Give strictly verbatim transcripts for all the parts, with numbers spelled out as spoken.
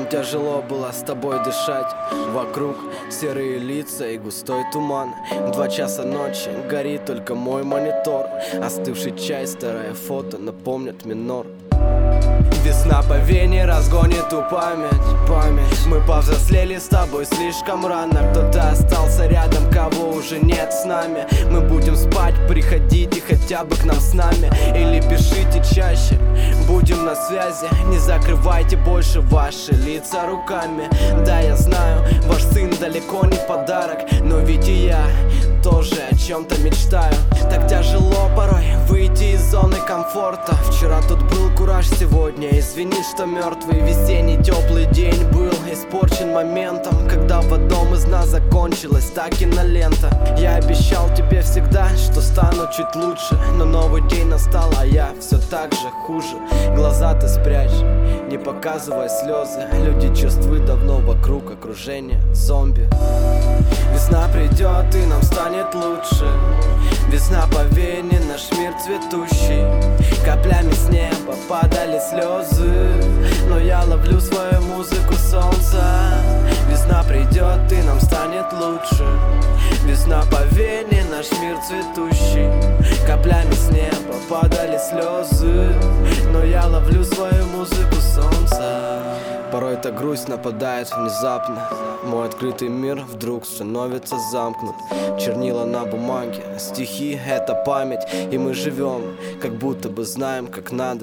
тяжело было с тобой дышать. Вокруг серые лица и густой туман. Два часа ночи, горит только мой монитор. Остывший чай, старое фото напомнят минор. Весна по вене разгонит ту память, память. Мы повзрослели с тобой слишком рано. Кто-то остался рядом, кого уже нет с нами. Мы будем спать, приходите хотя бы к нам с нами. Или пишите чаще, будем на связи. Не закрывайте больше ваши лица руками. Да, я знаю, ваш сын далеко не подарок, но ведь и я тоже о чем-то мечтаю. Так тяжело порой выйти из зоны комфорта. Вчера тут был кураж, сегодня извини, что мертвый. Весенний теплый день был испорчен моментом, когда в одном из нас закончилась та кинолента. Я обещал тебе всегда, что стану чуть лучше, но новый день настал, а я все так же хуже. Глаза ты спрячь, не показывай слезы. Люди чувствуют давно вокруг окружение зомби. Весна придет и нам станет лучше. Весна по вене, наш мир цветущий. Каплями с неба падали слезы, но я ловлю свою музыку солнца. Весна придет и нам станет лучше. Весна по вене, наш мир цветущий. Каплями с неба падали слезы, но я ловлю свою музыку солнца. Порой эта грусть нападает внезапно. Мой открытый мир вдруг становится замкнут. Чернила на бумаге, стихи — это память. И мы живем, как будто бы знаем, как надо.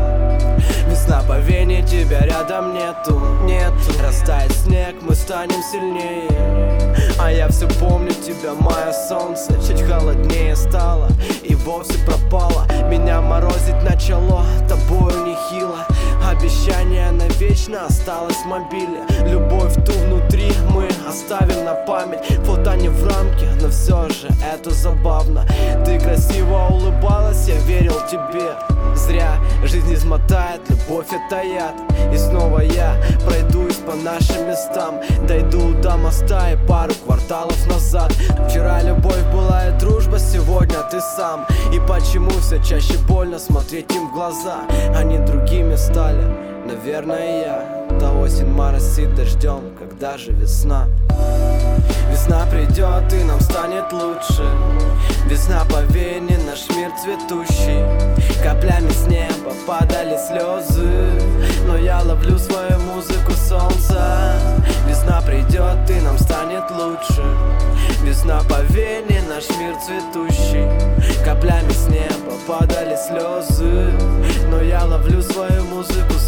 Весна по вене, тебя рядом нету, нету. Растает снег, мы станем сильнее. А я все помню тебя, мое солнце. Чуть холоднее стало и вовсе пропало. Меня морозить начало, тобою нехило. Обещание навечно осталось в мобиле. Любовь ту внутри мы оставим на память. Фото не в рамке, но все же это забавно. Ты красиво улыбалась, я верил тебе. Зря жизнь измотает, любовь это яд. И снова я пройдусь по нашим местам. Дойду до моста и пару кварталов назад. Вчера любовь была и дружба, сегодня ты сам. И почему все чаще больно смотреть им в глаза? Они другими стали, наверное, я. Та осень моросит дождем, когда же весна? Весна придет и нам станет лучше. Весна по вене, наш мир цветущий. Каплями с неба падали слезы, но я ловлю свою музыку солнца. Весна придет и нам станет лучше. Весна по вене, наш мир цветущий. Каплями с неба падали слезы, но я ловлю свою музыку солнца.